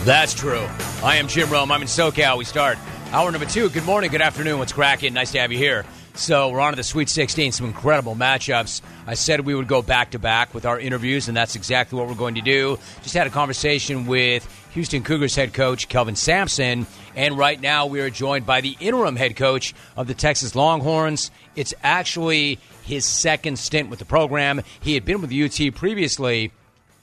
That's true. I am Jim Rome. I'm in SoCal. We start hour number 2. Good morning, good afternoon. What's cracking? Nice to have you here. So we're on to the Sweet 16, some incredible matchups. I said we would go back-to-back with our interviews, and that's exactly what we're going to do. Just had a conversation with Houston Cougars head coach Kelvin Sampson, and right now we are joined by the interim head coach of the Texas Longhorns. It's actually his second stint with the program. He had been with UT previously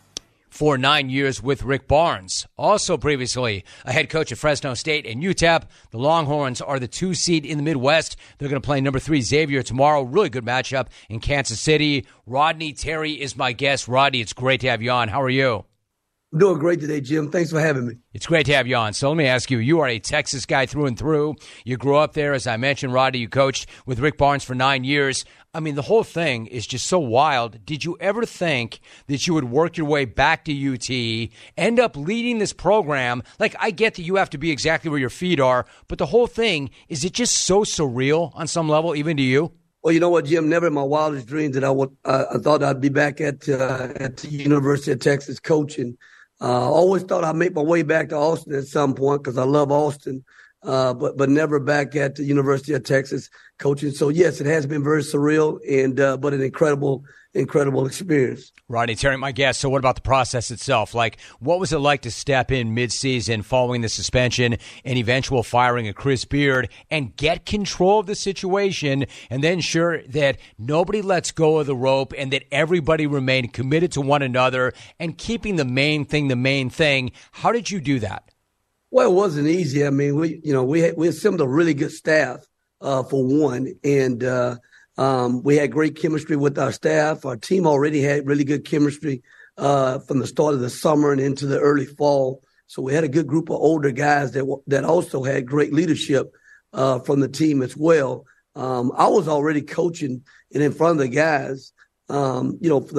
for 9 years with Rick Barnes. Also previously a head coach at Fresno State and UTEP. The Longhorns are the 2 seed in the Midwest. They're going to play number 3 Xavier tomorrow. Really good matchup in Kansas City. Rodney Terry is my guest. Rodney, it's great to have you on. How are you? I'm doing great today, Jim. Thanks for having me. It's great to have you on. So let me ask you, you are a Texas guy through and through. You grew up there. As I mentioned, Rodney, you coached with Rick Barnes for 9 years. I mean, the whole thing is just so wild. Did you ever think that you would work your way back to UT, end up leading this program? Like, I get that you have to be exactly where your feet are, but the whole thing, is it just so surreal on some level, even to you? Well, you know what, Jim? Never in my wildest dreams that I thought I'd be back at the University of Texas coaching. Always thought I'd make my way back to Austin at some point because I love Austin, but never back at the University of Texas coaching. So, yes, it has been very surreal and but an incredible experience. Rodney Terry, my guest. So what about the process itself? Like, what was it like to step in midseason following the suspension and eventual firing of Chris Beard and get control of the situation and then ensure that nobody lets go of the rope and that everybody remained committed to one another and keeping the main thing? How did you do that? Well, it wasn't easy. I mean, we assembled a really good staff, for one, and we had great chemistry with our staff. Our team already had really good chemistry from the start of the summer and into the early fall. So we had a good group of older guys that also had great leadership from the team as well. I was already coaching and in front of the guys, for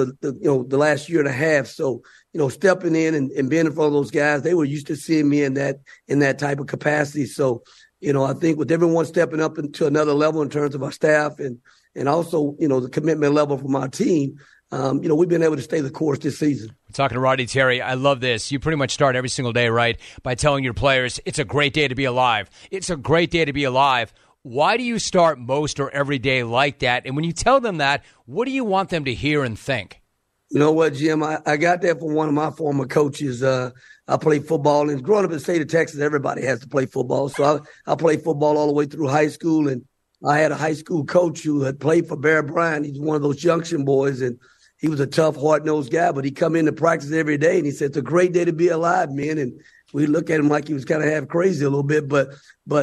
the last year and a half. So, stepping in and being in front of those guys, they were used to seeing me in that type of capacity. So, I think with everyone stepping up into another level in terms of our staff and also, the commitment level from our team, we've been able to stay the course this season. We're talking to Rodney Terry. I love this. You pretty much start every single day, right, by telling your players, it's a great day to be alive. It's a great day to be alive. Why do you start most or every day like that? And when you tell them that, what do you want them to hear and think? You know what, Jim? I got that from one of my former coaches. I played football, and growing up in the state of Texas, everybody has to play football. So I played football all the way through high school, and I had a high school coach who had played for Bear Bryant. He's one of those Junction boys, and he was a tough, hard-nosed guy, but he come into practice every day, and he said, it's a great day to be alive, man. And we look at him like he was kind of half crazy a little bit, but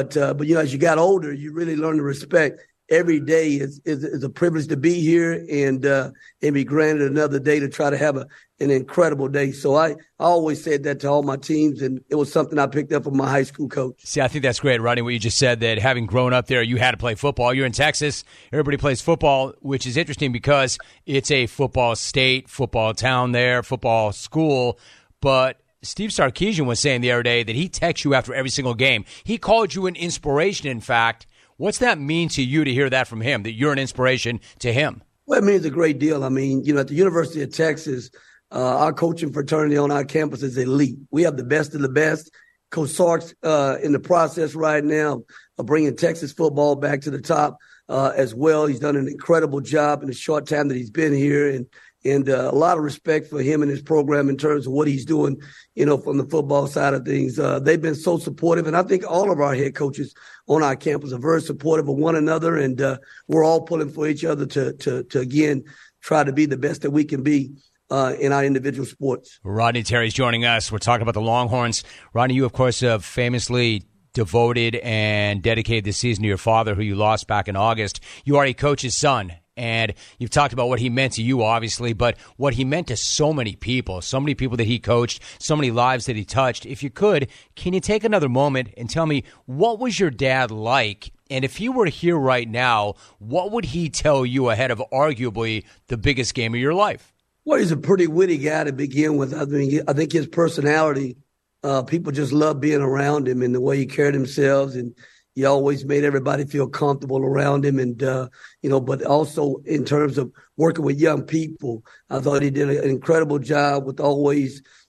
as you got older, you really learn to respect every day is a privilege to be here and be granted another day to try to have an incredible day. So I always said that to all my teams, and it was something I picked up from my high school coach. See, I think that's great, Rodney, what you just said, that having grown up there, you had to play football. You're in Texas. Everybody plays football, which is interesting because it's a football state, football town there, football school. But Steve Sarkisian was saying the other day that he texts you after every single game. He called you an inspiration, in fact. What's that mean to you to hear that from him, that you're an inspiration to him? Well, it means a great deal. I mean, at the University of Texas, our coaching fraternity on our campus is elite. We have the best of the best. Coach Sark's in the process right now of bringing Texas football back to the top as well. He's done an incredible job in the short time that he's been here, and a lot of respect for him and his program in terms of what he's doing, from the football side of things. They've been so supportive, and I think all of our head coaches on our campus are very supportive of one another, and we're all pulling for each other to again, try to be the best that we can be in our individual sports. Rodney Terry's joining us. We're talking about the Longhorns. Rodney, you, of course, have famously devoted and dedicated this season to your father, who you lost back in August. You already coach his son. And you've talked about what he meant to you, obviously, but what he meant to so many people that he coached, so many lives that he touched. If you could, can you take another moment and tell me, what was your dad like? And if he were here right now, what would he tell you ahead of arguably the biggest game of your life? Well, he's a pretty witty guy to begin with. I mean, I think his personality, people just love being around him and the way he carried himself, and he always made everybody feel comfortable around him. And, but also in terms of working with young people, I thought he did an incredible job with always,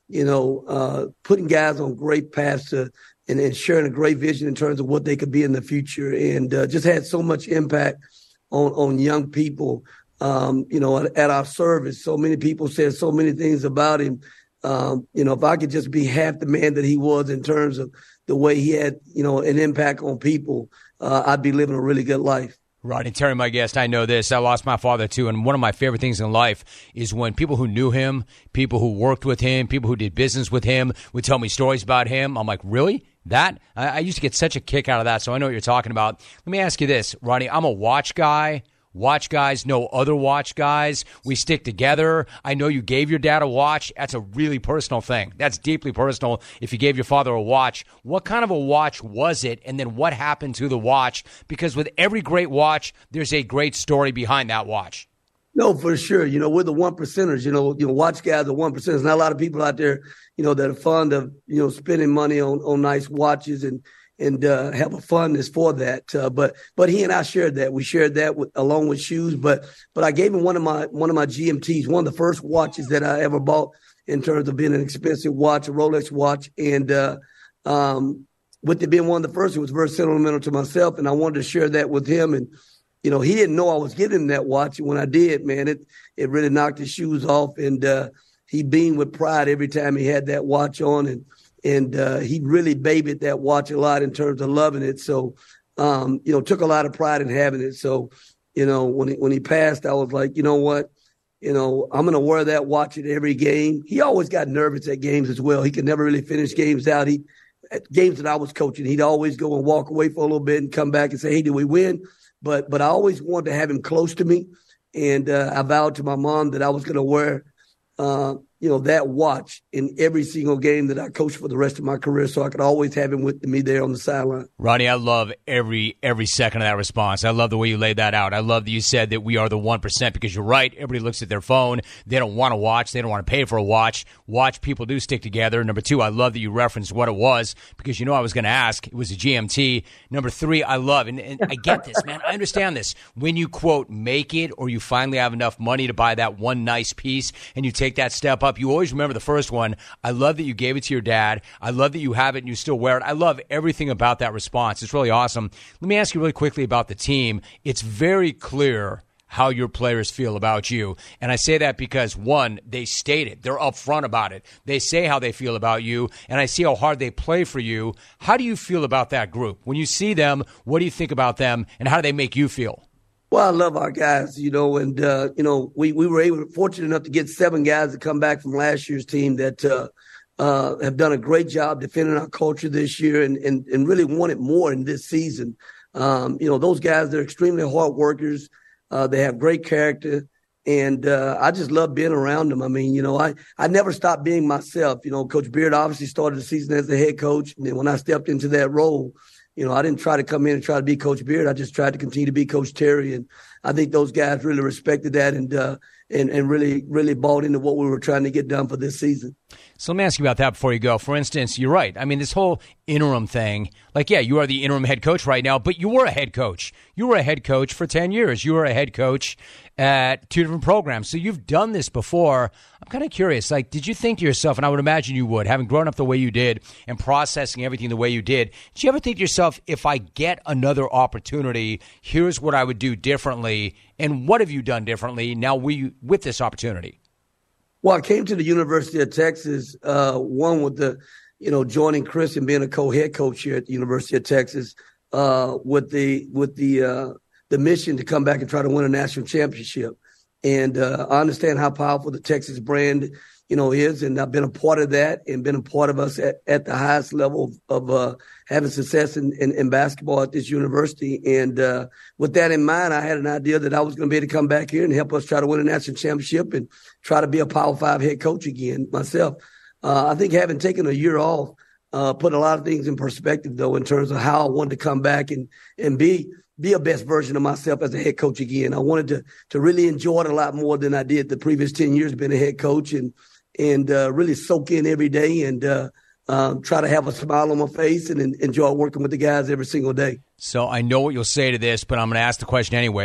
putting guys on great paths and sharing a great vision in terms of what they could be in the future, and just had so much impact on young people. At our service, so many people said so many things about him. If I could just be half the man that he was in terms of the way he had, an impact on people, I'd be living a really good life. Rodney Terry, my guest, I know this. I lost my father, too, and one of my favorite things in life is when people who knew him, people who worked with him, people who did business with him would tell me stories about him. I'm like, really? That? I used to get such a kick out of that, so I know what you're talking about. Let me ask you this, Rodney. I'm a watch guy. Watch guys know other watch guys. We stick together. I know you gave your dad a watch. That's a really personal thing. That's deeply personal. If you gave your father a watch, what kind of a watch was it? And then what happened to the watch? Because with every great watch, there's a great story behind that watch. No, for sure. We're the one percenters. Watch guys are one percenters. Not a lot of people out there, that are fond of, spending money on nice watches and have a funness for that. But he and I shared that. We shared that along with shoes. But I gave him one of my GMTs, one of the first watches that I ever bought in terms of being an expensive watch, a Rolex watch. And with it being one of the first, it was very sentimental to myself. And I wanted to share that with him. And, he didn't know I was giving him that watch. And when I did, man, it really knocked his shoes off. And he beamed with pride every time he had that watch on. And he really babied that watch a lot in terms of loving it. So, took a lot of pride in having it. So, when he passed, I was like, you know what? I'm going to wear that watch at every game. He always got nervous at games as well. He could never really finish games out. At games that I was coaching, he'd always go and walk away for a little bit and come back and say, hey, did we win? But I always wanted to have him close to me. And I vowed to my mom that I was going to wear that watch in every single game that I coached for the rest of my career, so I could always have him with me there on the sideline. Rodney, I love every second of that response. I love the way you laid that out. I love that you said that we are the 1%, because you're right. Everybody looks at their phone. They don't want to watch. They don't want to pay for a watch. Watch people do stick together. Number two, I love that you referenced what it was, because I was going to ask. It was a GMT. Number three, I love, and I get this, man. I understand this. When you, quote, make it, or you finally have enough money to buy that one nice piece and you take that step up, you always remember the first one. I love that you gave it to your dad. I love that you have it and you still wear it. I love everything about that response. It's really awesome. Let me ask you really quickly about the team. It's very clear how your players feel about you. And I say that because, one, they state it. They're upfront about it. They say how they feel about you, and I see how hard they play for you. How do you feel about that group? When you see them, what do you think about them, and how do they make you feel? Well, I love our guys, and, we were fortunate enough to get 7 guys to come back from last year's team that have done a great job defending our culture this year and really wanted more in this season. Those guys, they're extremely hard workers. They have great character, and I just love being around them. I mean, I never stopped being myself. Coach Beard obviously started the season as the head coach, and then when I stepped into that role, I didn't try to come in and try to be Coach Beard. I just tried to continue to be Coach Terry. And I think those guys really respected that and really, really bought into what we were trying to get done for this season. So let me ask you about that before you go. For instance, you're right. I mean, this whole interim thing, you are the interim head coach right now, but you were a head coach. You were a head coach for 10 years. You were a head coach at 2 different programs. So you've done this before. I'm kind of curious, did you think to yourself, and I would imagine you would, having grown up the way you did and processing everything the way you did you ever think to yourself, if I get another opportunity, here's what I would do differently, and what have you done differently now with this opportunity? Well, I came to the University of Texas, one with the, joining Chris and being a co-head coach here at the University of Texas, with the mission to come back and try to win a national championship. And I understand how powerful the Texas brand, is, and I've been a part of that and been a part of us at the highest level of having success in basketball at this university. And with that in mind, I had an idea that I was going to be able to come back here and help us try to win a national championship and try to be a Power 5 head coach again myself. I think having taken a year off put a lot of things in perspective, though, in terms of how I wanted to come back and be a best version of myself as a head coach again. I wanted to really enjoy it a lot more than I did the previous 10 years being a head coach and really soak in every day and try to have a smile on my face and enjoy working with the guys every single day. So I know what you'll say to this, but I'm going to ask the question anyway.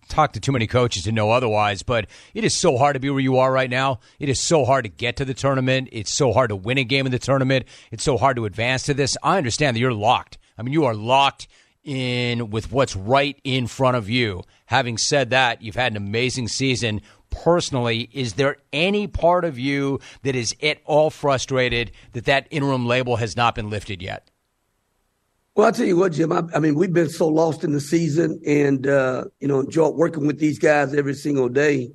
talked to too many coaches to know otherwise, but it is so hard to be where you are right now. It is so hard to get to the tournament. It's so hard to win a game in the tournament. It's so hard to advance to this. I understand that you're locked. I mean, you are locked in with what's right in front of you. Having said that, you've had an amazing season. Personally, is there any part of you that is at all frustrated that interim label has not been lifted yet? Well, I'll tell you what, Jim, I mean, we've been so lost in the season and, enjoy working with these guys every single day.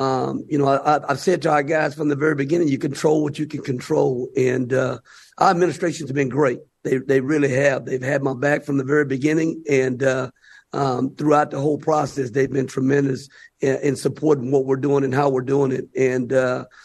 I've said to our guys from the very beginning, you control what you can control. And our administration's been great. They really have. They've had my back from the very beginning. And throughout the whole process, they've been tremendous in supporting what we're doing and how we're doing it. And,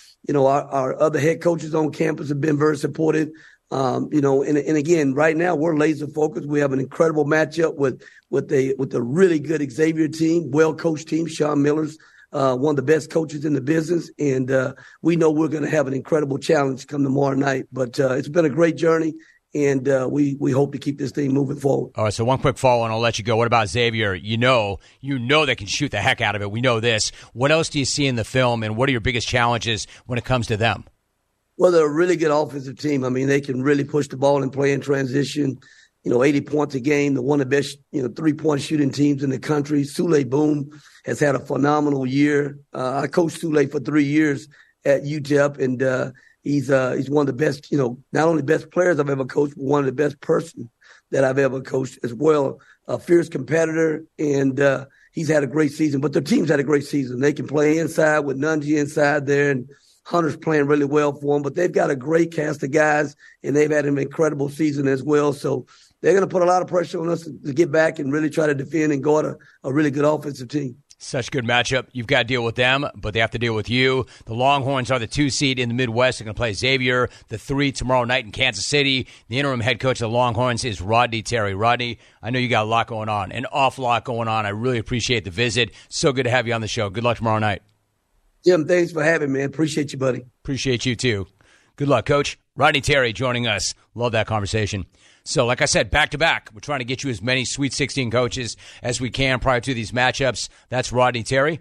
our other head coaches on campus have been very supportive. And again, right now we're laser focused. We have an incredible matchup with a really good Xavier team, well-coached team. Sean Miller's one of the best coaches in the business. And we know we're going to have an incredible challenge come tomorrow night. But it's been a great journey. And we hope to keep this thing moving forward. All right, so one quick follow, and I'll let you go. What about Xavier? You know they can shoot the heck out of it. We know this. What else do you see in the film, and what are your biggest challenges when it comes to them? Well, they're a really good offensive team. I mean, they can really push the ball and play in transition. 80 points a game. They're one of the best, 3-point shooting teams in the country. Sule Boom has had a phenomenal year. I coached Sule for 3 years at UTEP, and he's one of the best, not only best players I've ever coached, but one of the best person that I've ever coached as well. A fierce competitor, and he's had a great season. But their team's had a great season. They can play inside with Nunji inside there, and Hunter's playing really well for them. But they've got a great cast of guys, and they've had an incredible season as well. So they're going to put a lot of pressure on us to get back and really try to defend and guard a really good offensive team. Such a good matchup. You've got to deal with them, but they have to deal with you. The Longhorns are the 2 seed in the Midwest. They're going to play Xavier, the 3 tomorrow night in Kansas City. The interim head coach of the Longhorns is Rodney Terry. Rodney, I know you got a lot going on, an awful lot going on. I really appreciate the visit. So good to have you on the show. Good luck tomorrow night. Jim, thanks for having me, man. Appreciate you, buddy. Appreciate you, too. Good luck, Coach. Rodney Terry joining us. Love that conversation. So, like I said, back-to-back, we're trying to get you as many Sweet 16 coaches as we can prior to these matchups. That's Rodney Terry.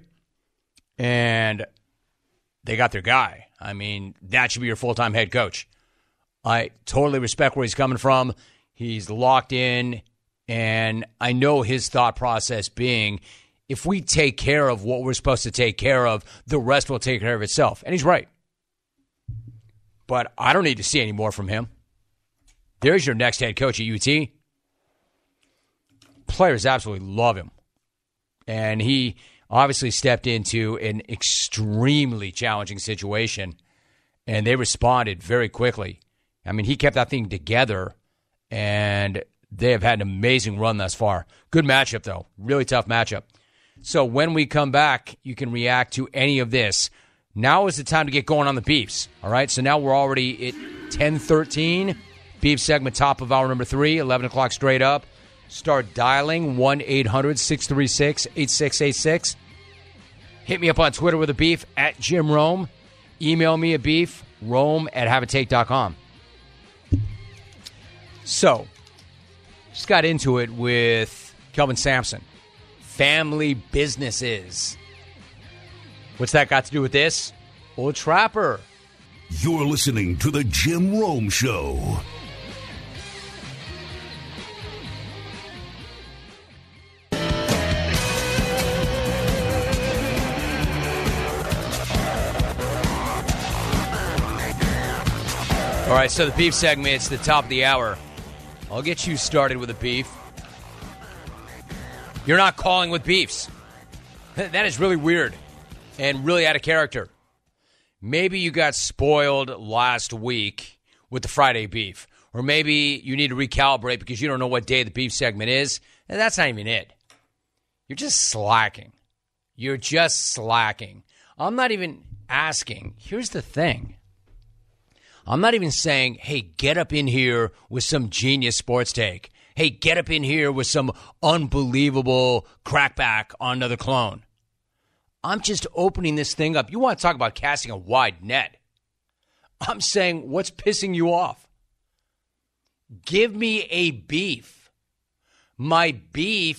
And they got their guy. I mean, that should be your full-time head coach. I totally respect where he's coming from. He's locked in, and I know his thought process being, if we take care of what we're supposed to take care of, the rest will take care of itself. And he's right. But I don't need to see any more from him. There's your next head coach at UT. Players absolutely love him. And he obviously stepped into an extremely challenging situation, and they responded very quickly. I mean, he kept that thing together, and they have had an amazing run thus far. Good matchup, though. Really tough matchup. So when we come back, you can react to any of this. Now is the time to get going on the beefs. All right, so now we're already at 10:13. Beef segment, top of hour number 3, 11 o'clock straight up. Start dialing 1-800-636-8686. Hit me up on Twitter with a beef, at Jim Rome. Email me a beef, rome@haveatake.com. So, just got into it with Kelvin Sampson. Family businesses. What's that got to do with this? Old Trapper. You're listening to The Jim Rome Show. All right, so the beef segment, it's the top of the hour. I'll get you started with a beef. You're not calling with beefs. That is really weird and really out of character. Maybe you got spoiled last week with the Friday beef. Or maybe you need to recalibrate because you don't know what day the beef segment is. And that's not even it. You're just slacking. You're just slacking. I'm not even asking. Here's the thing. I'm not even saying, hey, get up in here with some genius sports take. Hey, get up in here with some unbelievable crackback on another clone. I'm just opening this thing up. You want to talk about casting a wide net. I'm saying, what's pissing you off? Give me a beef. My beef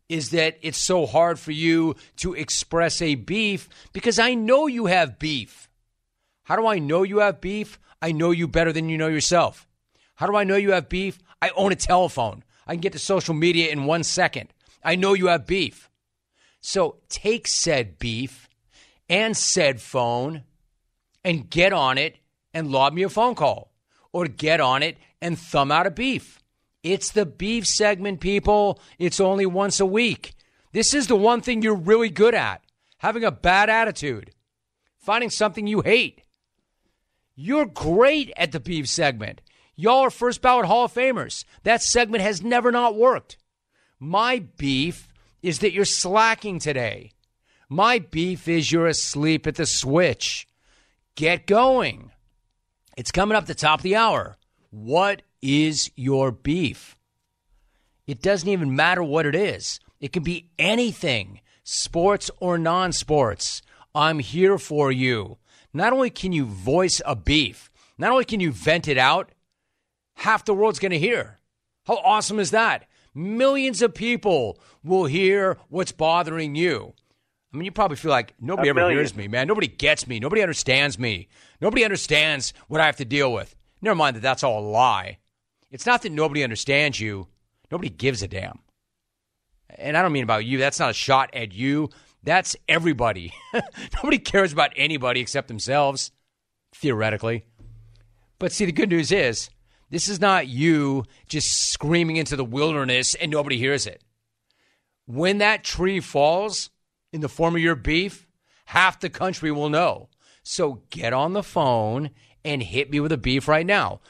is that it's so hard for you to express a beef because I know you have beef. How do I know you have beef? I know you better than you know yourself. How do I know you have beef? I own a telephone. I can get to social media in 1 second. I know you have beef. So take said beef and said phone and get on it and lob me a phone call. Or get on it and thumb out a beef. It's the beef segment, people. It's only once a week. This is the one thing you're really good at. Having a bad attitude. Finding something you hate. You're great at the beef segment. Y'all are first ballot Hall of Famers. That segment has never not worked. My beef is that you're slacking today. My beef is you're asleep at the switch. Get going. It's coming up the top of the hour. What is your beef? It doesn't even matter what it is. It can be anything, sports or non-sports. I'm here for you. Not only can you voice a beef, not only can you vent it out, half the world's going to hear. How awesome is that? Millions of people will hear what's bothering you. I mean, you probably feel like nobody ever hears me, man. Nobody gets me. Nobody understands me. Nobody understands what I have to deal with. Never mind that that's all a lie. It's not that nobody understands you. Nobody gives a damn. And I don't mean about you. That's not a shot at you. That's everybody. Nobody cares about anybody except themselves, theoretically. But see, the good news is, this is not you just screaming into the wilderness and nobody hears it. When that tree falls in the form of your beef, half the country will know. So get on the phone and hit me with a beef right now.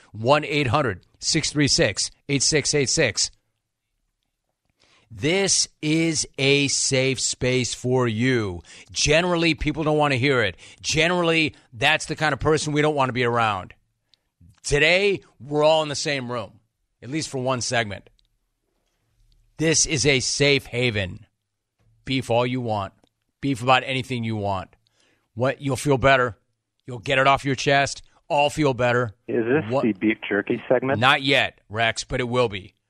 1-800-636-8686. This is a safe space for you. Generally, people don't want to hear it. Generally, that's the kind of person we don't want to be around. Today, we're all in the same room, at least for one segment. This is a safe haven. Beef all you want. Beef about anything you want. What? You'll feel better. You'll get it off your chest. All feel better. Is this the beef jerky segment? Not yet, Rex, but it will be.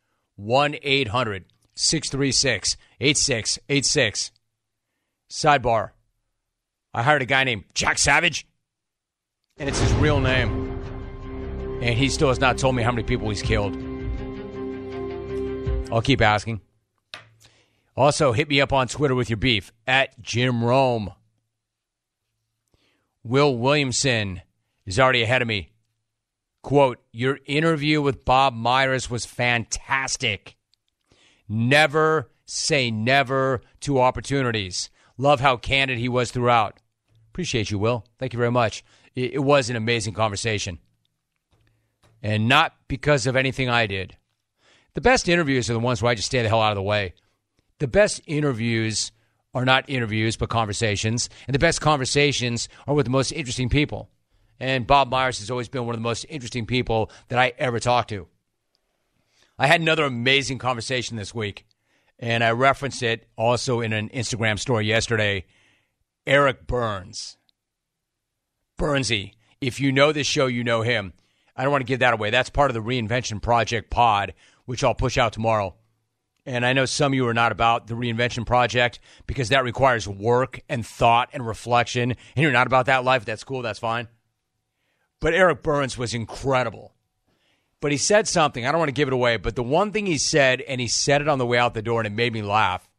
1-800-636-8686. Sidebar. I hired a guy named Jack Savage, and it's his real name. And he still has not told me how many people he's killed. I'll keep asking. Also, hit me up on Twitter with your beef, at Jim Rome. Will Williamson is already ahead of me. Quote, your interview with Bob Myers was fantastic. Never say never to opportunities. Love how candid he was throughout. Appreciate you, Will. Thank you very much. It was an amazing conversation. And not because of anything I did. The best interviews are the ones where I just stay the hell out of the way. The best interviews are not interviews, but conversations. And the best conversations are with the most interesting people. And Bob Myers has always been one of the most interesting people that I ever talked to. I had another amazing conversation this week, and I referenced it also in an Instagram story yesterday. Eric Burns. Burnsy. If you know this show, you know him. I don't want to give that away. That's part of the Reinvention Project pod, which I'll push out tomorrow. And I know some of you are not about the Reinvention Project because that requires work and thought and reflection, and you're not about that life. That's cool. That's fine. But Eric Burns was incredible. But he said something. I don't want to give it away, but the one thing he said, and he said it on the way out the door, and it made me laugh.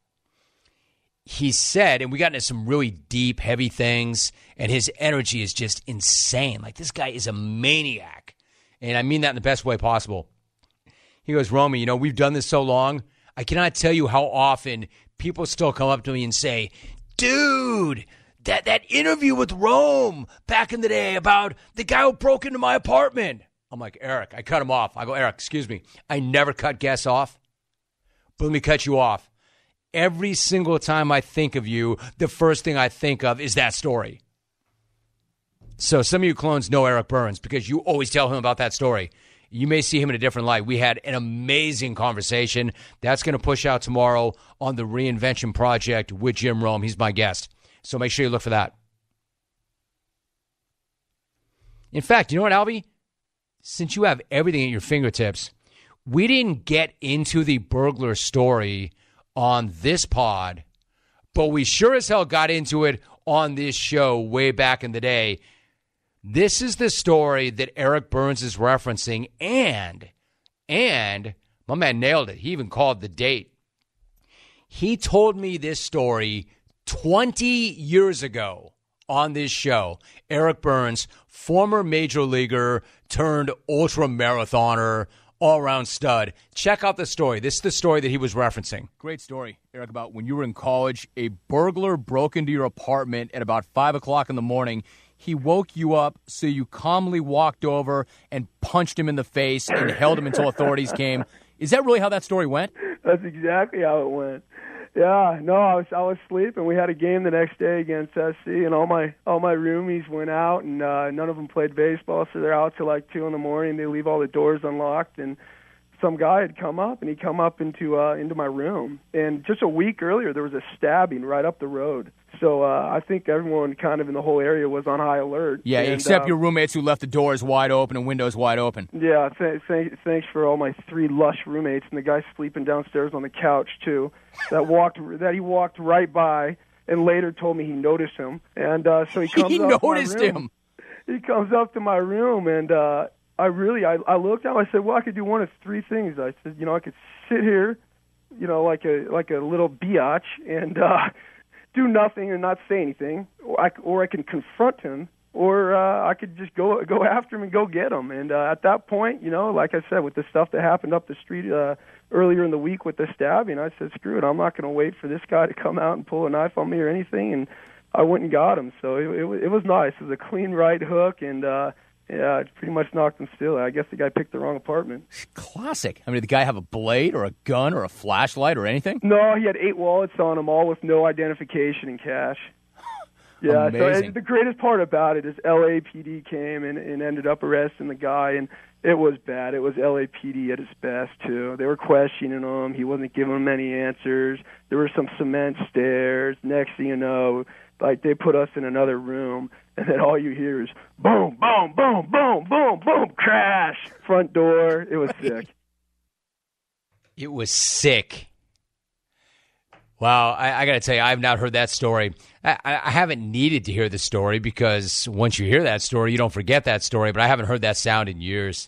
He said, and we got into some really deep, heavy things, and his energy is just insane. Like, this guy is a maniac. And I mean that in the best way possible. He goes, Romy, we've done this so long, I cannot tell you how often people still come up to me and say, dude, that interview with Rome back in the day about the guy who broke into my apartment. I'm like, Eric, I cut him off. I go, Eric, excuse me. I never cut guests off, but let me cut you off. Every single time I think of you, the first thing I think of is that story. So some of you clones know Eric Burns because you always tell him about that story. You may see him in a different light. We had an amazing conversation. That's going to push out tomorrow on the Reinvention Project with Jim Rome. He's my guest. So make sure you look for that. In fact, you know what, Albie? Since you have everything at your fingertips, we didn't get into the burglar story on this pod, but we sure as hell got into it on this show way back in the day. This is the story that Eric Byrnes is referencing, and my man nailed it. He even called the date. He told me this story 20 years ago on this show. Eric Byrnes, former major leaguer turned ultra marathoner, all-around stud. Check out the story. This is the story that he was referencing. Great story, Eric, about when you were in college, a burglar broke into your apartment at about 5 o'clock in the morning. He woke you up, so you calmly walked over and punched him in the face and held him until authorities came. Is that really how that story went? That's exactly how it went. Yeah, no, I was sleeping. We had a game the next day against SC, and all my roomies went out, and none of them played baseball, so they're out till like 2 in the morning. They leave all the doors unlocked, and some guy had come up, and he come up into my room. And just a week earlier, there was a stabbing right up the road. So I think everyone kind of in the whole area was on high alert. Yeah, and, except your roommates who left the doors wide open and windows wide open. Yeah, thanks for all my 3 lush roommates, and the guy sleeping downstairs on the couch too. That he walked right by, and later told me he noticed him. And so he comes up noticed to my room. him. He comes up to my room, and I looked out. I said, well, I could do one of 3 things. I said, I could sit here, like a little biatch, and do nothing and not say anything, or I can confront him, or I could just go after him and go get him. And at that point, like I said, with the stuff that happened up the street earlier in the week with the stabbing, I said, screw it, I'm not going to wait for this guy to come out and pull a knife on me or anything. And I went and got him. So it was nice. It was a clean right hook, and yeah, it pretty much knocked him still. I guess the guy picked the wrong apartment. Classic. I mean, did the guy have a blade or a gun or a flashlight or anything? No, he had 8 wallets on him, all with no identification and cash. Yeah, amazing. So the greatest part about it is LAPD came and ended up arresting the guy, and it was bad. It was LAPD at its best, too. They were questioning him. He wasn't giving them any answers. There were some cement stairs. Next thing you know, like they put us in another room, and then all you hear is boom, boom, boom, boom, boom, boom, crash, front door. It was sick. It was sick. Wow, I got to tell you, I've not heard that story. I haven't needed to hear the story because once you hear that story, you don't forget that story, but I haven't heard that sound in years.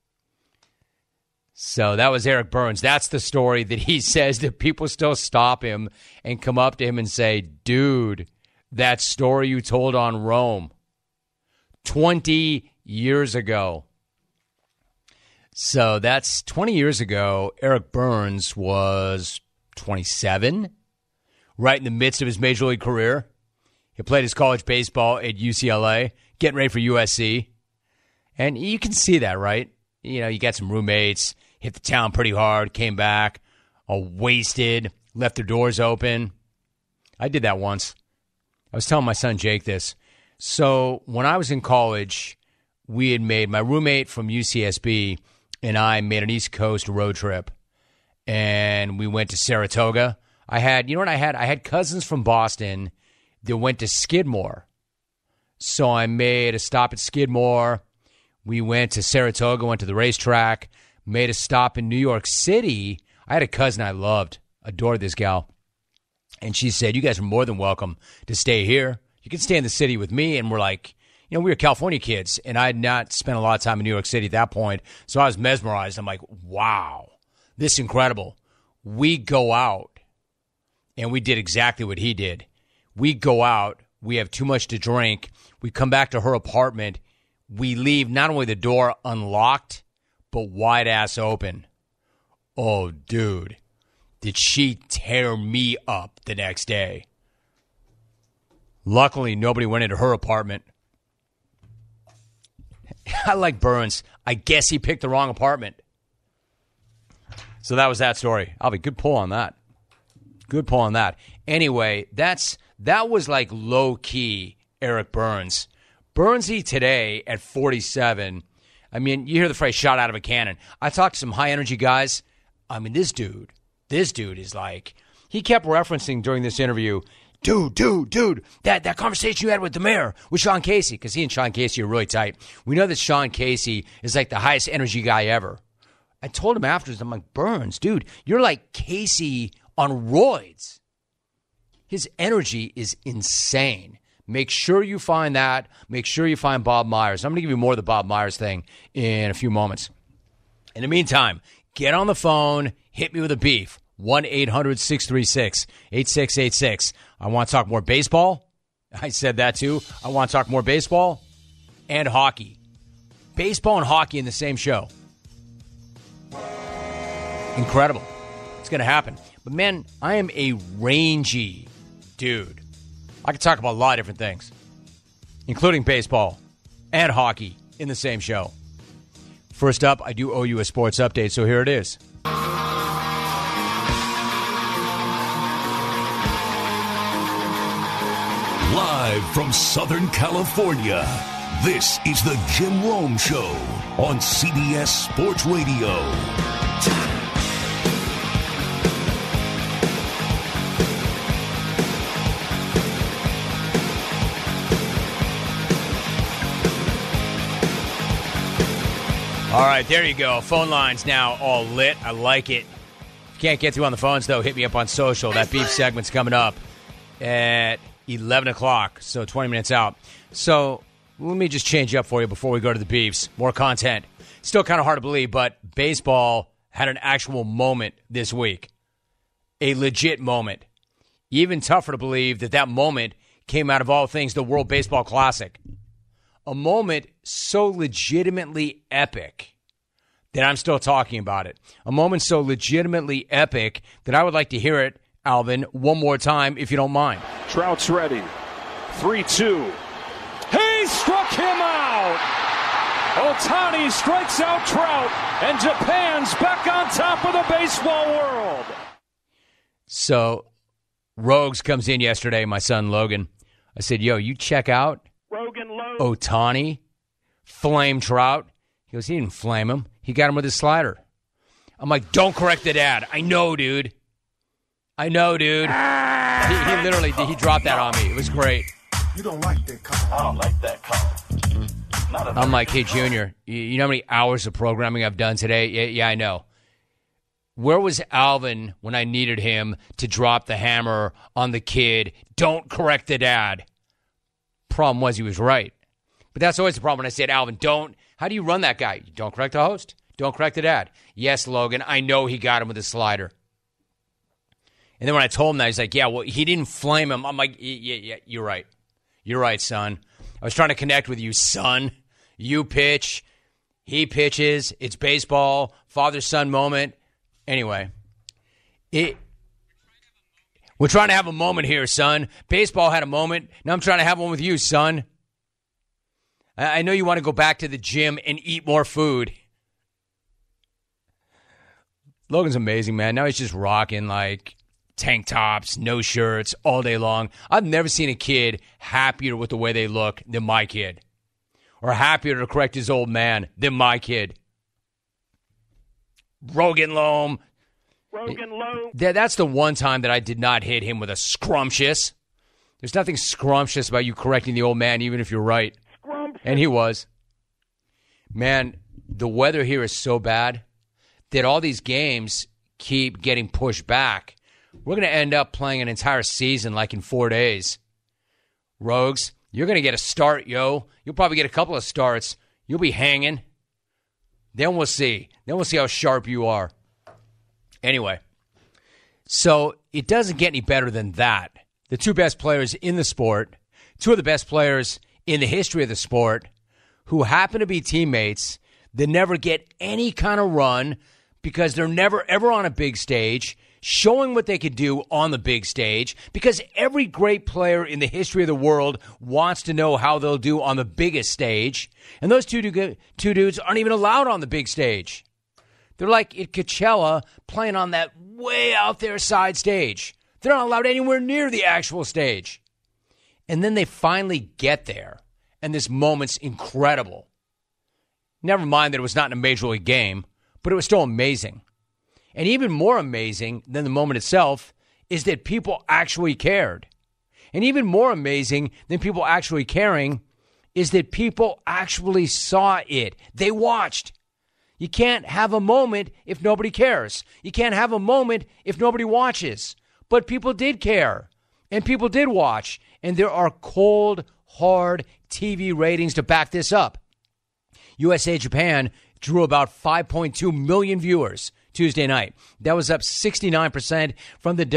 So that was Eric Byrnes. That's the story that he says that people still stop him and come up to him and say, dude, that story you told on Rome 20 years ago. So that's 20 years ago. Eric Byrnes was 27, right in the midst of his major league career. He played his college baseball at UCLA, getting ready for USC. And you can see that, right? You got some roommates, hit the town pretty hard, came back, all wasted, left their doors open. I did that once. I was telling my son Jake this. So when I was in college, we had made, my roommate from UCSB and I made an East Coast road trip. And we went to Saratoga. I had cousins from Boston that went to Skidmore. So I made a stop at Skidmore. We went to Saratoga, went to the racetrack, made a stop in New York City. I had a cousin I loved, adored this gal. And she said, you guys are more than welcome to stay here. You can stay in the city with me. And we're like, we were California kids, and I had not spent a lot of time in New York City at that point. So I was mesmerized. I'm like, wow, this is incredible. We go out, and we did exactly what he did. We go out. We have too much to drink. We come back to her apartment. We leave not only the door unlocked, but wide-ass open. Oh, dude. Did she tear me up the next day? Luckily, nobody went into her apartment. I like Byrnes. I guess he picked the wrong apartment. So that was that story. Albie, good pull on that. Good pull on that. Anyway, that was like low-key Eric Byrnes. Byrnesy today at 47, I mean, you hear the phrase shot out of a cannon. I talked to some high-energy guys. I mean, this dude is like, he kept referencing during this interview, dude, that conversation you had with the mayor, with Sean Casey, because he and Sean Casey are really tight. We know that Sean Casey is like the highest energy guy ever. I told him afterwards, I'm like, Byrnes, dude, you're like Casey on roids. His energy is insane. Make sure you find that. Make sure you find Bob Myers. I'm going to give you more of the Bob Myers thing in a few moments. In the meantime, get on the phone. Hit me with a beef. 1-800-636-8686. I want to talk more baseball. I said that too. I want to talk more baseball and hockey. Baseball and hockey in the same show. Incredible. It's going to happen. But man, I am a rangy dude. I can talk about a lot of different things, including baseball and hockey in the same show. First up, I do owe you a sports update, so here it is. Live from Southern California, this is the Jim Rome Show on CBS Sports Radio. All right, there you go. Phone lines now all lit. I like it. If you can't get through on the phones, though, hit me up on social. That beef segment's coming up at 11 o'clock, so 20 minutes out. So let me just change up for you before we go to the beefs. More content. Still kind of hard to believe, but baseball had an actual moment this week. A legit moment. Even tougher to believe that that moment came out of all things the World Baseball Classic. A moment so legitimately epic that I'm still talking about it. A moment so legitimately epic that I would like to hear it, Alvin, one more time, if you don't mind. Trout's ready. 3-2. He struck him out! Ohtani strikes out Trout, and Japan's back on top of the baseball world. So, Rogues comes in yesterday, my son Logan. I said, yo, you check out Ohtani, flame Trout. He goes, he didn't flame him. He got him with his slider. I'm like, don't correct the dad. I know, dude. He literally, he dropped that on me. It was great. You don't like that call. I don't like that call. I'm like, hey, Junior, you know how many hours of programming I've done today? Yeah, I know. Where was Alvin when I needed him to drop the hammer on the kid? Don't correct the dad. Problem was he was right. But that's always the problem when I said, Alvin, how do you run that guy? Don't correct the host. Don't correct the dad. Yes, Logan, I know he got him with a slider. And then when I told him that, he's like, yeah, well, he didn't flame him. I'm like, yeah, you're right. You're right, son. I was trying to connect with you, son. You pitch. He pitches. It's baseball. Father-son moment. Anyway, we're trying to have a moment here, son. Baseball had a moment. Now I'm trying to have one with you, son. I know you want to go back to the gym and eat more food. Logan's amazing, man. Now he's just rocking like tank tops, no shirts, all day long. I've never seen a kid happier with the way they look than my kid. Or happier to correct his old man than my kid. Rogan Loam. That's the one time that I did not hit him with a scrumptious. There's nothing scrumptious about you correcting the old man, even if you're right. And he was. Man, the weather here is so bad that all these games keep getting pushed back. We're going to end up playing an entire season like in 4 days. Rogues, you're going to get a start, yo. You'll probably get a couple of starts. You'll be hanging. Then we'll see. Then we'll see how sharp you are. Anyway, so it doesn't get any better than that. The two best players in the sport, two of the best players in the history of the sport, who happen to be teammates that never get any kind of run because they're never, ever on a big stage, showing what they could do on the big stage, because every great player in the history of the world wants to know how they'll do on the biggest stage, and those two dudes aren't even allowed on the big stage. They're like at Coachella playing on that way out there side stage. They're not allowed anywhere near the actual stage. And then they finally get there, and this moment's incredible. Never mind that it was not in a Major League game, but it was still amazing. And even more amazing than the moment itself is that people actually cared. And even more amazing than people actually caring is that people actually saw it. They watched. You can't have a moment if nobody cares. You can't have a moment if nobody watches. But people did care, and people did watch, and there are cold, hard TV ratings to back this up. USA-Japan drew about 5.2 million viewers Tuesday night. That was up 69% from the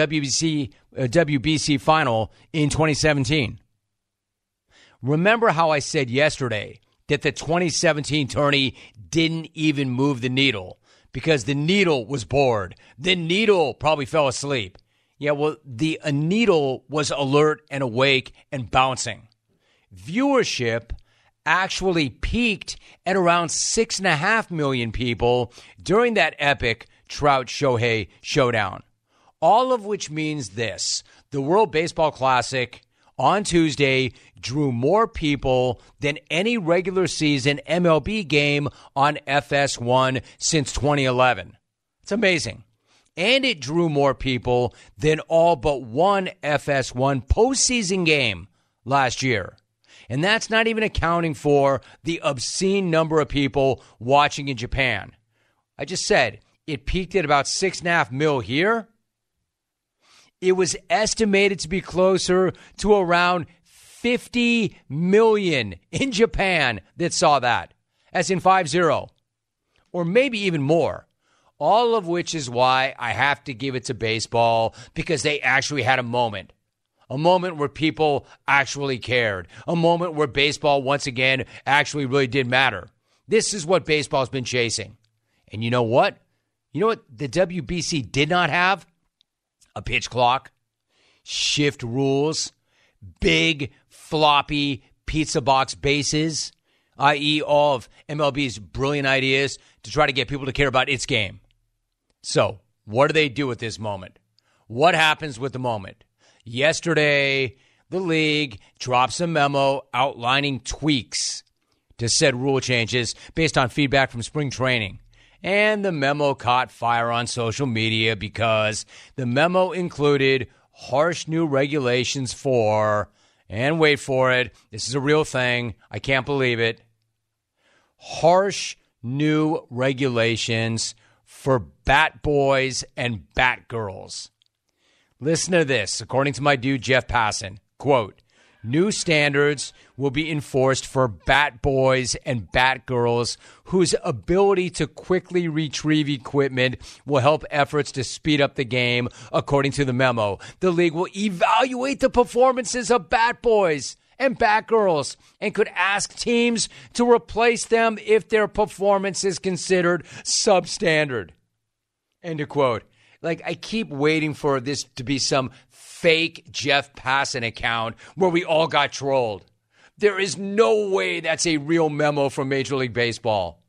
WBC final in 2017. Remember how I said yesterday that the 2017 tourney didn't even move the needle because the needle was bored. The needle probably fell asleep. Yeah, well, the needle was alert and awake and bouncing. Viewership actually peaked at around 6.5 million people during that epic Trout-Shohei showdown. All of which means this: the World Baseball Classic on Tuesday drew more people than any regular season MLB game on FS1 since 2011. It's amazing. And it drew more people than all but one FS1 postseason game last year. And that's not even accounting for the obscene number of people watching in Japan. I just said it peaked at about 6.5 million here. It was estimated to be closer to around 50 million in Japan that saw that, as in 50, or maybe even more. All of which is why I have to give it to baseball, because they actually had a moment where people actually cared, a moment where baseball once again actually really did matter. This is what baseball's been chasing. And you know what? You know what the WBC did not have? A pitch clock, shift rules, big floppy pizza box bases, i.e. all of MLB's brilliant ideas to try to get people to care about its game. So, what do they do with this moment? What happens with the moment? Yesterday, the league drops a memo outlining tweaks to said rule changes based on feedback from spring training. And the memo caught fire on social media because the memo included harsh new regulations for, and wait for it, this is a real thing, I can't believe it, harsh new regulations for bat boys and bat girls. Listen to this. According to my dude, Jeff Passan, quote, new standards will be enforced for bat boys and bat girls whose ability to quickly retrieve equipment will help efforts to speed up the game, according to the memo. The league will evaluate the performances of bat boys and bat girls and could ask teams to replace them if their performance is considered substandard. End of quote. Like, I keep waiting for this to be some fake Jeff Passan account where we all got trolled. There is no way that's a real memo from Major League Baseball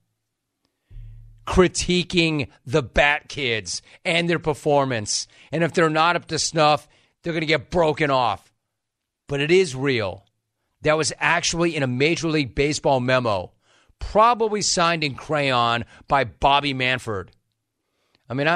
critiquing the bat kids and their performance. And if they're not up to snuff, they're going to get broken off. But it is real. That was actually in a Major League Baseball memo, probably signed in crayon by Bobby Manford. I mean,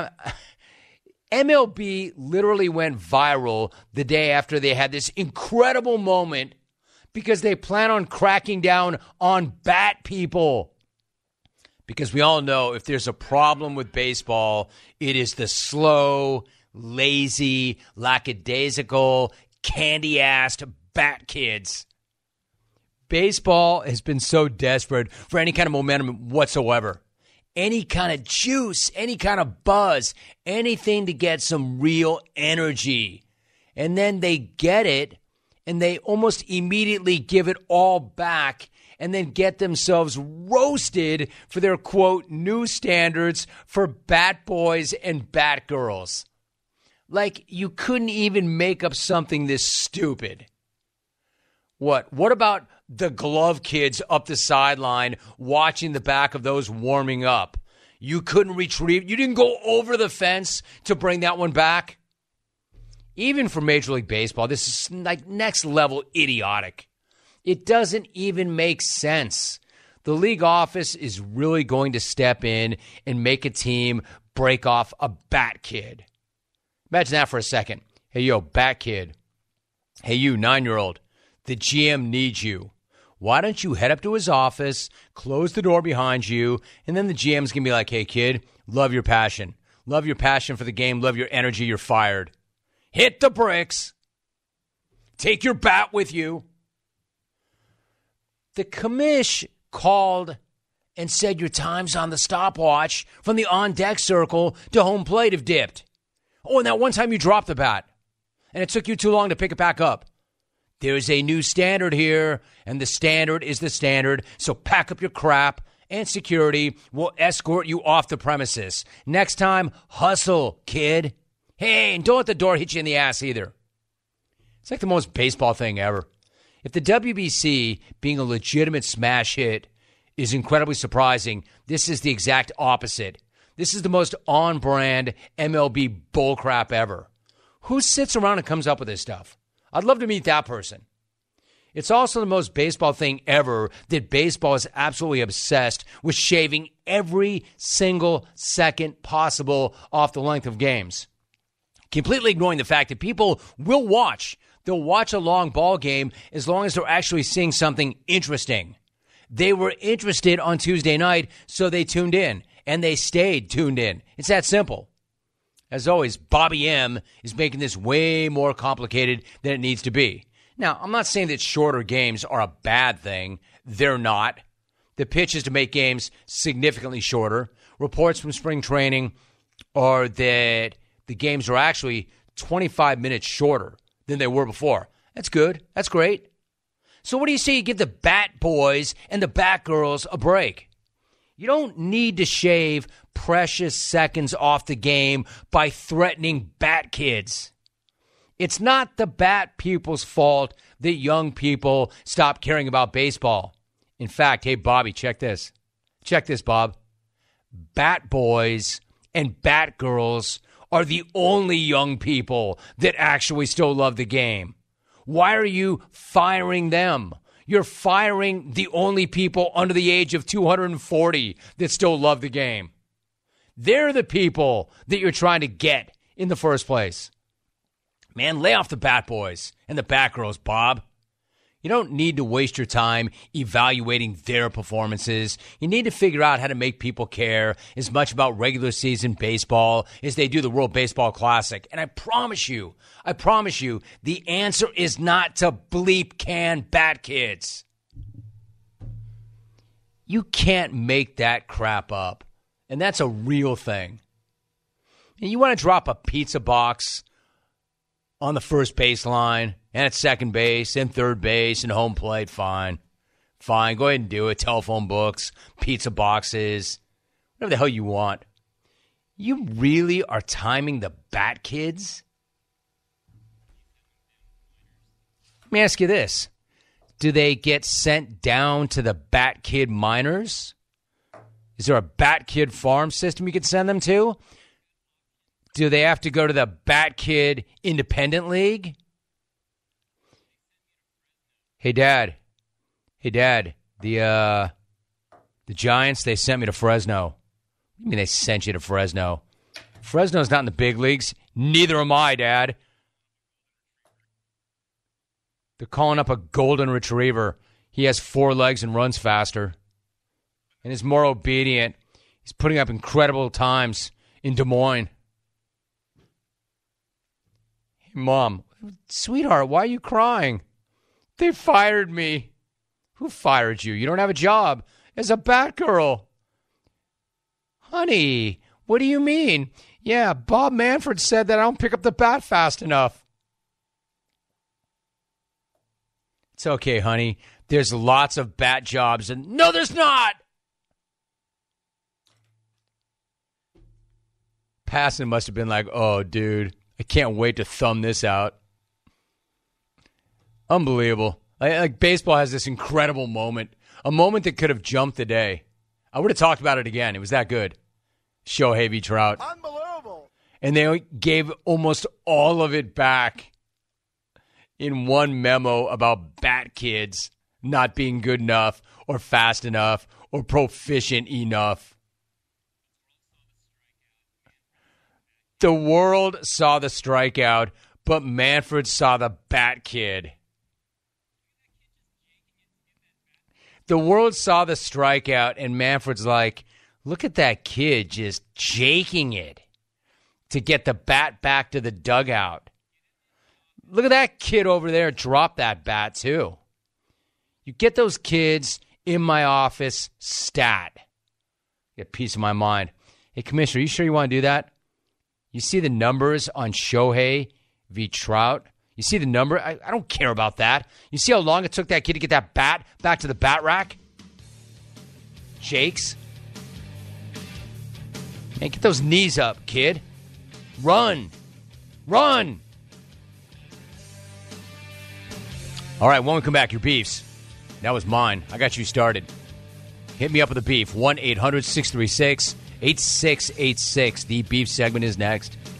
MLB literally went viral the day after they had this incredible moment because they plan on cracking down on bat people. Because we all know if there's a problem with baseball, it is the slow, lazy, lackadaisical, candy-assed bat kids. Baseball has been so desperate for any kind of momentum whatsoever. Any kind of juice, any kind of buzz, anything to get some real energy. And then they get it, and they almost immediately give it all back and then get themselves roasted for their, quote, new standards for bat boys and bat girls. Like, you couldn't even make up something this stupid. What about the glove kids up the sideline watching the back of those warming up? You couldn't retrieve, you didn't go over the fence to bring that one back? Even for Major League Baseball, this is like next level idiotic. It doesn't even make sense. The league office is really going to step in and make a team break off a bat kid. Imagine that for a second. Hey, yo, bat kid. Hey, you, 9-year-old. The GM needs you. why don't you head up to his office, close the door behind you, and then the GM's going to be like, hey, kid, love your passion. Love your passion for the game. Love your energy. You're fired. Hit the bricks. Take your bat with you. The commish called and said your times on the stopwatch from the on-deck circle to home plate have dipped. Oh, and that one time you dropped the bat, and it took you too long to pick it back up. There's a new standard here, and the standard is the standard, so pack up your crap, and security will escort you off the premises. Next time, hustle, kid. Hey, and don't let the door hit you in the ass either. It's like the most baseball thing ever. If the WBC being a legitimate smash hit is incredibly surprising, this is the exact opposite. This is the most on-brand MLB bullcrap ever. Who sits around and comes up with this stuff? I'd love to meet that person. It's also the most baseball thing ever that baseball is absolutely obsessed with shaving every single second possible off the length of games. Completely ignoring the fact that people will watch. They'll watch a long ball game as long as they're actually seeing something interesting. They were interested on Tuesday night, so they tuned in, and they stayed tuned in. It's that simple. As always, Bobby M is making this way more complicated than it needs to be. Now, I'm not saying that shorter games are a bad thing. They're not. The pitch is to make games significantly shorter. Reports from spring training are that the games are actually 25 minutes shorter than they were before. That's good. That's great. So what do you say you give the bat boys and the bat girls a break? You don't need to shave precious seconds off the game by threatening bat kids. It's not the bat people's fault that young people stop caring about baseball. In fact, hey, Bobby, check this. Check this, Bob. Bat boys and bat girls are the only young people that actually still love the game. Why are you firing them? You're firing the only people under the age of 240 that still love the game. They're the people that you're trying to get in the first place. Man, lay off the bat boys and the bat girls, Bob. You don't need to waste your time evaluating their performances. You need to figure out how to make people care as much about regular season baseball as they do the World Baseball Classic. And I promise you, the answer is not to bleep can bat kids. You can't make that crap up. And that's a real thing. And you want to drop a pizza box on the first baseline and at second base and third base and home plate, fine. Fine, go ahead and do it. Telephone books, pizza boxes, whatever the hell you want. You really are timing the bat kids? Let me ask you this. Do they get sent down to the bat kid minors? Is there a bat kid farm system you could send them to? Do they have to go to the Bat Kid Independent League? Hey, Dad. The Giants, they sent me to Fresno. What do you mean they sent you to Fresno? Fresno's not in the big leagues. Neither am I, Dad. They're calling up a golden retriever. He has 4 legs and runs faster. And is more obedient. He's putting up incredible times in Des Moines. Mom, sweetheart, why are you crying? They fired me. Who fired you? You don't have a job as a bat girl. Honey, what do you mean? Yeah, Bob Manfred said that I don't pick up the bat fast enough. It's okay, honey. There's lots of bat jobs. And no, there's not. Passan must have been like, oh, dude. I can't wait to thumb this out. Unbelievable. Like baseball has this incredible moment. A moment that could have jumped the day. I would have talked about it again. It was that good. Shohei v. Trout. Unbelievable. And they gave almost all of it back in one memo about bat kids not being good enough or fast enough or proficient enough. The world saw the strikeout, but Manfred saw the bat kid. The world saw the strikeout, and Manfred's like, look at that kid just jaking it to get the bat back to the dugout. Look at that kid over there drop that bat, too. You get those kids in my office, stat. Get peace of my mind. Hey, Commissioner, you sure you want to do that? You see the numbers on Shohei v. Trout? You see the number? I don't care about that. You see how long it took that kid to get that bat back to the bat rack? Jakes? Man, get those knees up, kid. Run. Run. All right, when we come back, your beefs. That was mine. I got you started. Hit me up with a beef. 1-800-636-8686. The beef segment is next.